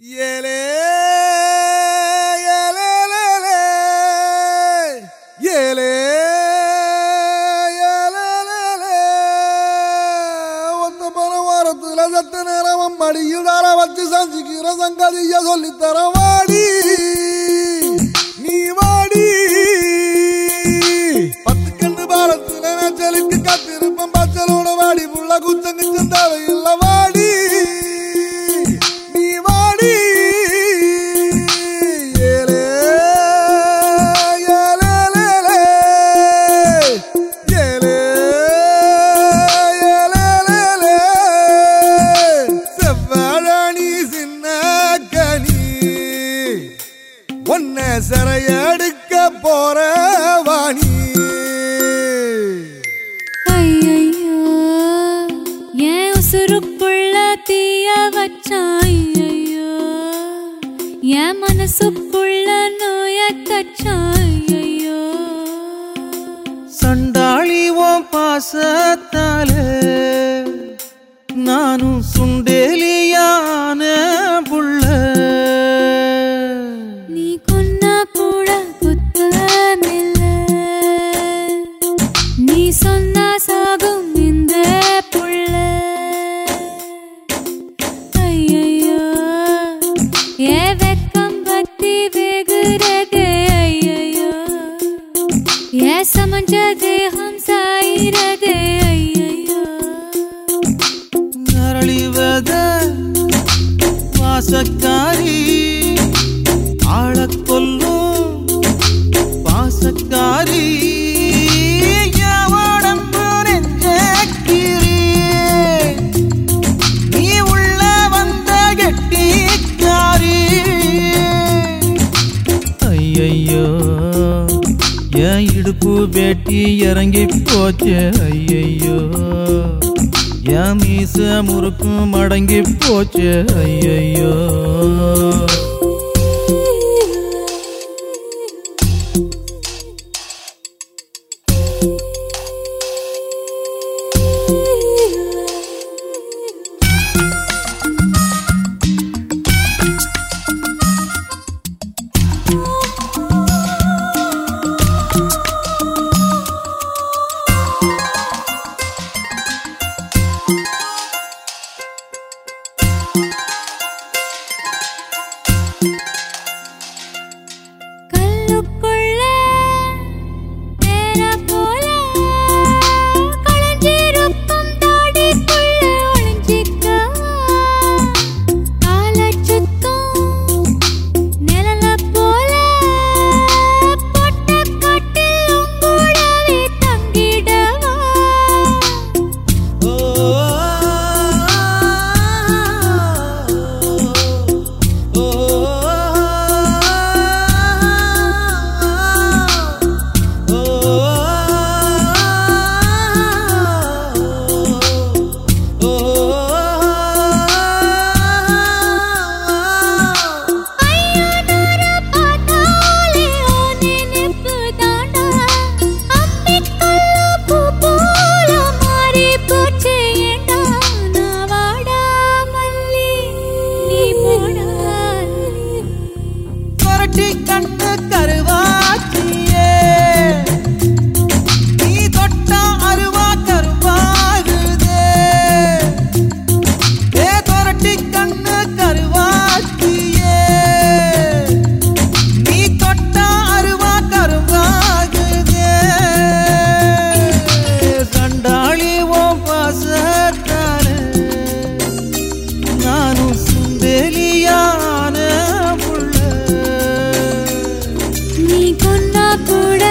ஏலே ஏலே ஏலே ஒத்த பரவாரத்துல சத்த நேரம் மடியிடார வச்சு சஞ்சிக்கிற சங்கதிய சொல்லித்தர வாடி நீ வாடி பத்து கண்டு பாலத்துல நச்சலுக்கு கத்திருப்பம் பச்சலோட வாடி புள்ள குச்சங்கு சந்தாவை இல்ல வாடி ஒன்ன சரையடுக்க போற வாணி ஐயையோ ஏன் உசுருக்குள்ள தீய வச்சான் ஐயையோ என் மனசுக்குள்ள நோய தச்சான் ஐயையோ சண்டாளி ஓம் பாசத்தாலே நானும் சுண்டேலியான புள்ள சொன்னா சாகும் இந்த புள்ள ஐயையோ ஏ வெக்கம் பத்தி வேகுறதே ஐயையோ ஏ சமஞ்ச தேகம் சாயிரதே ஐயையோ நரளிவத வாசக்காரி ஆளக் கொல்லும் வாசக்காரி என் இடுப்பு வேட்டி இறங்கி போச்சு ஐயையோ என் மீச முறுக்கு மடங்கி போச்சு ஐயையோ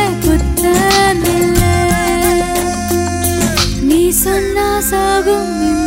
சொன்னா சாகும்